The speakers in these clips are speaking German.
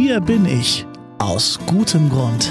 Hier bin ich, aus gutem Grund.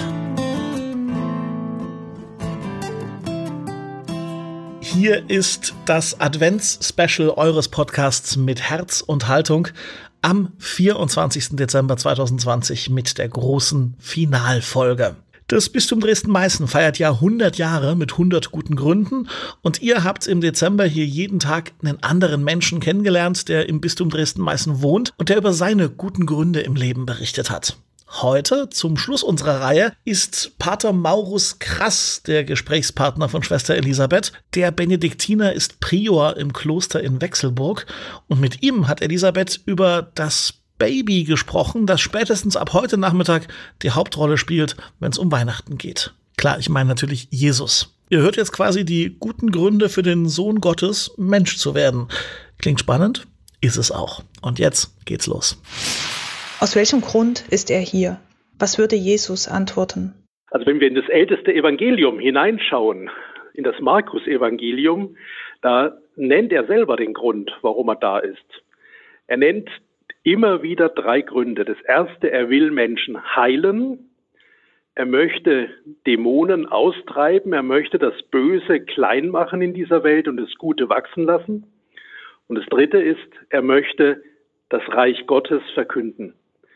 Hier ist das Advents-Special eures Podcasts mit Herz und Haltung am 24. Dezember 2020 mit der großen Finalfolge. Das Bistum Dresden-Meißen feiert ja 100 Jahre mit 100 guten Gründen und ihr habt im Dezember hier jeden Tag einen anderen Menschen kennengelernt, der im Bistum Dresden-Meißen wohnt und der über seine guten Gründe im Leben berichtet hat. Heute, zum Schluss unserer Reihe, ist Pater Maurus Krass der Gesprächspartner von Schwester Elisabeth. Der Benediktiner ist Prior im Kloster in Wechselburg und mit ihm hat Elisabeth über das Baby gesprochen, das spätestens ab heute Nachmittag die Hauptrolle spielt, wenn es um Weihnachten geht. Klar, ich meine natürlich Jesus. Ihr hört jetzt quasi die guten Gründe für den Sohn Gottes, Mensch zu werden. Klingt spannend? Ist es auch. Und jetzt geht's los. Aus welchem Grund ist er hier? Was würde Jesus antworten? Also wenn wir in das älteste Evangelium hineinschauen, in das Markus-Evangelium, da nennt er selber den Grund, warum er da ist. Er nennt immer wieder 3 Gründe. Das erste, er will Menschen heilen. Er möchte Dämonen austreiben. Er möchte das Böse klein machen in dieser Welt und das Gute wachsen lassen. Und das dritte ist, er möchte das Reich Gottes verkünden.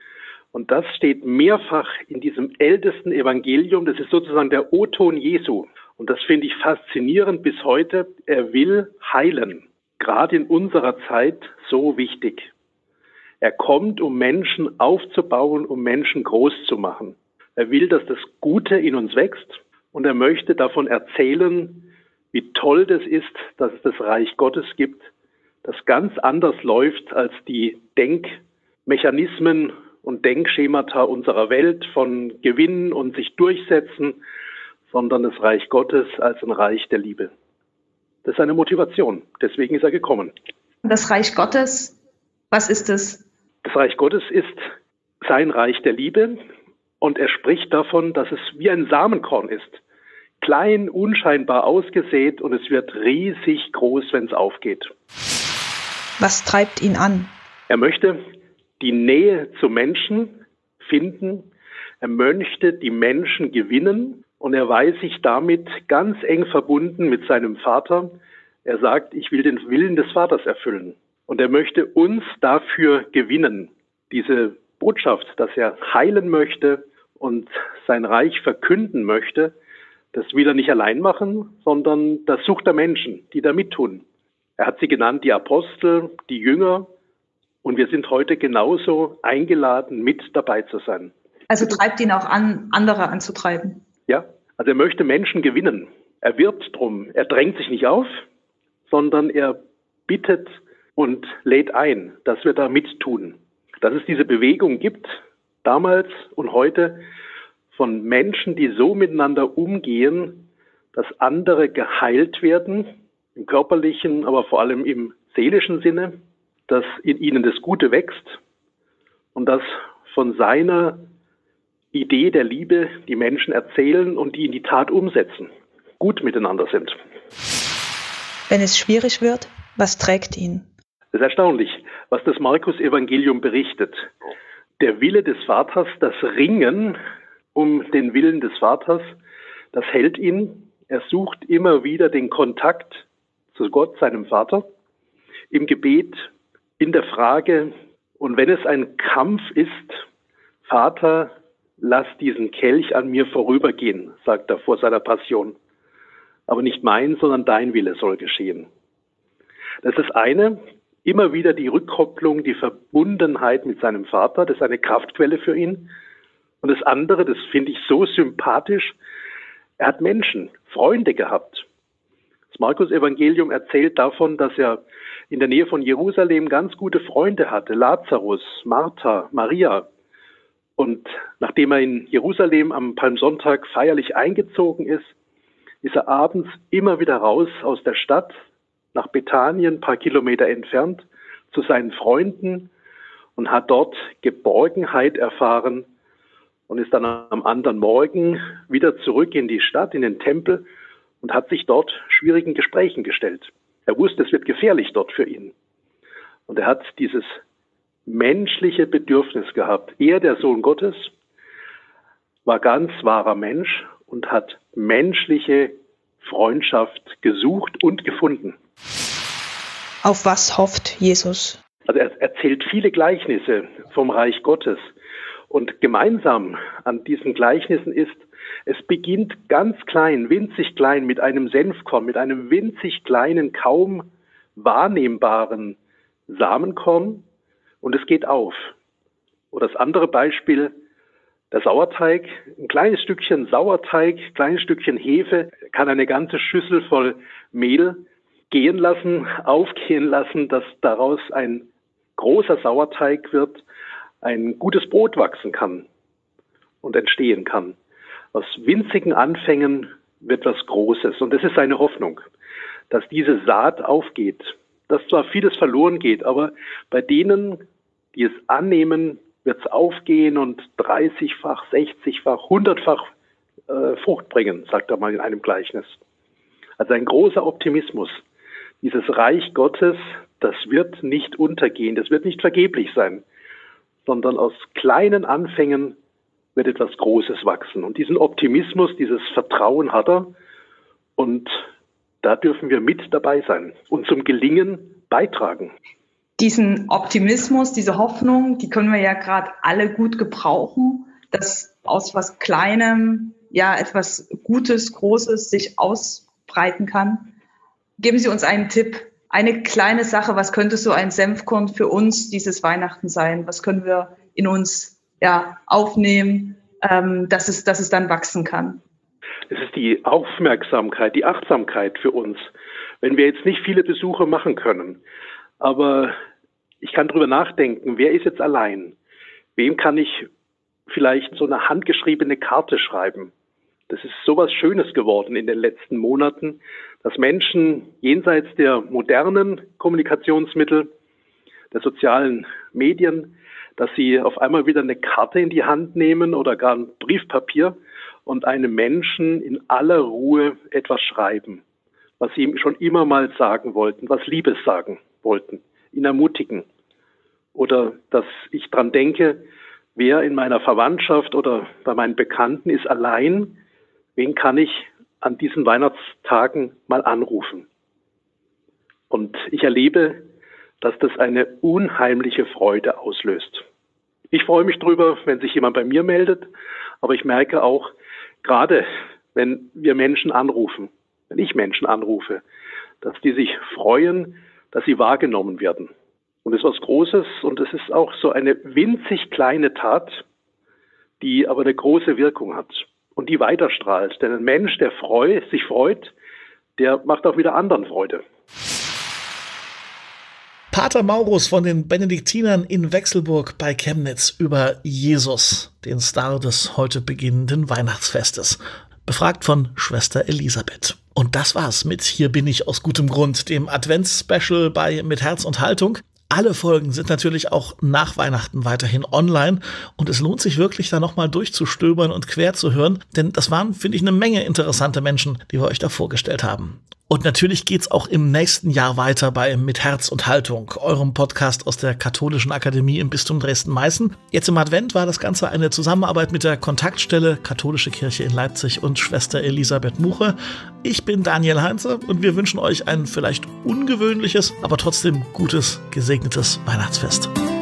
Und das steht mehrfach in diesem ältesten Evangelium. Das ist sozusagen der O-Ton Jesu. Und das finde ich faszinierend bis heute. Er will heilen. Gerade in unserer Zeit so wichtig. Er kommt, um Menschen aufzubauen, um Menschen groß zu machen. Er will, dass das Gute in uns wächst und er möchte davon erzählen, wie toll das ist, dass es das Reich Gottes gibt, das ganz anders läuft als die Denkmechanismen und Denkschemata unserer Welt von Gewinnen und sich durchsetzen, sondern das Reich Gottes als ein Reich der Liebe. Das ist seine Motivation. Deswegen ist er gekommen. Das Reich Gottes, was ist es? Das Reich Gottes ist sein Reich der Liebe und er spricht davon, dass es wie ein Samenkorn ist. Klein, unscheinbar ausgesät und es wird riesig groß, wenn es aufgeht. Was treibt ihn an? Er möchte die Nähe zu Menschen finden. Er möchte die Menschen gewinnen und er weiß sich damit ganz eng verbunden mit seinem Vater. Er sagt, ich will den Willen des Vaters erfüllen. Und er möchte uns dafür gewinnen. Diese Botschaft, dass er heilen möchte und sein Reich verkünden möchte, das will er nicht allein machen, sondern das sucht er Menschen, die da mittun. Er hat sie genannt, die Apostel, die Jünger. Und wir sind heute genauso eingeladen, mit dabei zu sein. Also treibt ihn auch an, andere anzutreiben. Ja, also er möchte Menschen gewinnen. Er wirbt drum. Er drängt sich nicht auf, sondern er bittet und lädt ein, dass wir da mittun. Dass es diese Bewegung gibt, damals und heute, von Menschen, die so miteinander umgehen, dass andere geheilt werden, im körperlichen, aber vor allem im seelischen Sinne, dass in ihnen das Gute wächst und dass von seiner Idee der Liebe die Menschen erzählen und die in die Tat umsetzen, gut miteinander sind. Wenn es schwierig wird, was trägt ihn? Es ist erstaunlich, was das Markus-Evangelium berichtet. Der Wille des Vaters, das Ringen um den Willen des Vaters, das hält ihn. Er sucht immer wieder den Kontakt zu Gott, seinem Vater, im Gebet, in der Frage, und wenn es ein Kampf ist, Vater, lass diesen Kelch an mir vorübergehen, sagt er vor seiner Passion. Aber nicht mein, sondern dein Wille soll geschehen. Das ist das eine, immer wieder die Rückkopplung, die Verbundenheit mit seinem Vater, das ist eine Kraftquelle für ihn. Und das andere, das finde ich so sympathisch, er hat Menschen, Freunde gehabt. Das Markus-Evangelium erzählt davon, dass er in der Nähe von Jerusalem ganz gute Freunde hatte, Lazarus, Martha, Maria. Und nachdem er in Jerusalem am Palmsonntag feierlich eingezogen ist, ist er abends immer wieder raus aus der Stadt, nach Bethanien, ein paar Kilometer entfernt, zu seinen Freunden und hat dort Geborgenheit erfahren und ist dann am anderen Morgen wieder zurück in die Stadt, in den Tempel und hat sich dort schwierigen Gesprächen gestellt. Er wusste, es wird gefährlich dort für ihn. Und er hat dieses menschliche Bedürfnis gehabt. Er, der Sohn Gottes, war ganz wahrer Mensch und hat menschliche Freundschaft gesucht und gefunden. Auf was hofft Jesus? Also er erzählt viele Gleichnisse vom Reich Gottes. Und gemeinsam an diesen Gleichnissen ist, es beginnt ganz klein, winzig klein, mit einem Senfkorn, mit einem winzig kleinen, kaum wahrnehmbaren Samenkorn, und es geht auf. Oder das andere Beispiel, der Sauerteig, ein kleines Stückchen Sauerteig, ein kleines Stückchen Hefe kann eine ganze Schüssel voll Mehl gehen lassen, aufgehen lassen, dass daraus ein großer Sauerteig wird, ein gutes Brot wachsen kann und entstehen kann. Aus winzigen Anfängen wird was Großes. Und das ist seine Hoffnung, dass diese Saat aufgeht, dass zwar vieles verloren geht, aber bei denen, die es annehmen, wird es aufgehen und 30-fach, 60-fach, 100-fach Frucht bringen, sagt er mal in einem Gleichnis. Also ein großer Optimismus. Dieses Reich Gottes, das wird nicht untergehen, das wird nicht vergeblich sein, sondern aus kleinen Anfängen wird etwas Großes wachsen. Und diesen Optimismus, dieses Vertrauen hat er. Und da dürfen wir mit dabei sein und zum Gelingen beitragen. Diesen Optimismus, diese Hoffnung, die können wir ja gerade alle gut gebrauchen, dass aus was Kleinem ja etwas Gutes, Großes sich ausbreiten kann. Geben Sie uns einen Tipp, eine kleine Sache, was könnte so ein Senfkorn für uns dieses Weihnachten sein? Was können wir in uns aufnehmen, dass es dann wachsen kann? Es ist die Aufmerksamkeit, die Achtsamkeit für uns. Wenn wir jetzt nicht viele Besuche machen können, aber ich kann drüber nachdenken, wer ist jetzt allein? Wem kann ich vielleicht so eine handgeschriebene Karte schreiben? Das ist sowas Schönes geworden in den letzten Monaten, dass Menschen jenseits der modernen Kommunikationsmittel, der sozialen Medien, dass sie auf einmal wieder eine Karte in die Hand nehmen oder gar ein Briefpapier und einem Menschen in aller Ruhe etwas schreiben, was sie ihm schon immer mal sagen wollten, was Liebes sagen wollten, ihn ermutigen. Oder dass ich dran denke, wer in meiner Verwandtschaft oder bei meinen Bekannten ist allein, wen kann ich an diesen Weihnachtstagen mal anrufen? Und ich erlebe, dass das eine unheimliche Freude auslöst. Ich freue mich drüber, wenn sich jemand bei mir meldet, aber ich merke auch, gerade wenn wir Menschen anrufen, wenn ich Menschen anrufe, dass die sich freuen, dass sie wahrgenommen werden. Und es ist was Großes und es ist auch so eine winzig kleine Tat, die aber eine große Wirkung hat und die weiterstrahlt. Denn ein Mensch, der sich freut, der macht auch wieder anderen Freude. Pater Maurus von den Benediktinern in Wechselburg bei Chemnitz über Jesus, den Star des heute beginnenden Weihnachtsfestes. Befragt von Schwester Elisabeth. Und das war's mit Hier bin ich aus gutem Grund, dem Advents-Special bei Mit Herz und Haltung. Alle Folgen sind natürlich auch nach Weihnachten weiterhin online und es lohnt sich wirklich, da nochmal durchzustöbern und quer zu hören, denn das waren, finde ich, eine Menge interessante Menschen, die wir euch da vorgestellt haben. Und natürlich geht's auch im nächsten Jahr weiter bei Mit Herz und Haltung, eurem Podcast aus der Katholischen Akademie im Bistum Dresden-Meißen. Jetzt im Advent war das Ganze eine Zusammenarbeit mit der Kontaktstelle Katholische Kirche in Leipzig und Schwester Elisabeth Muche. Ich bin Daniel Heinze und wir wünschen euch ein vielleicht ungewöhnliches, aber trotzdem gutes, gesegnetes Weihnachtsfest.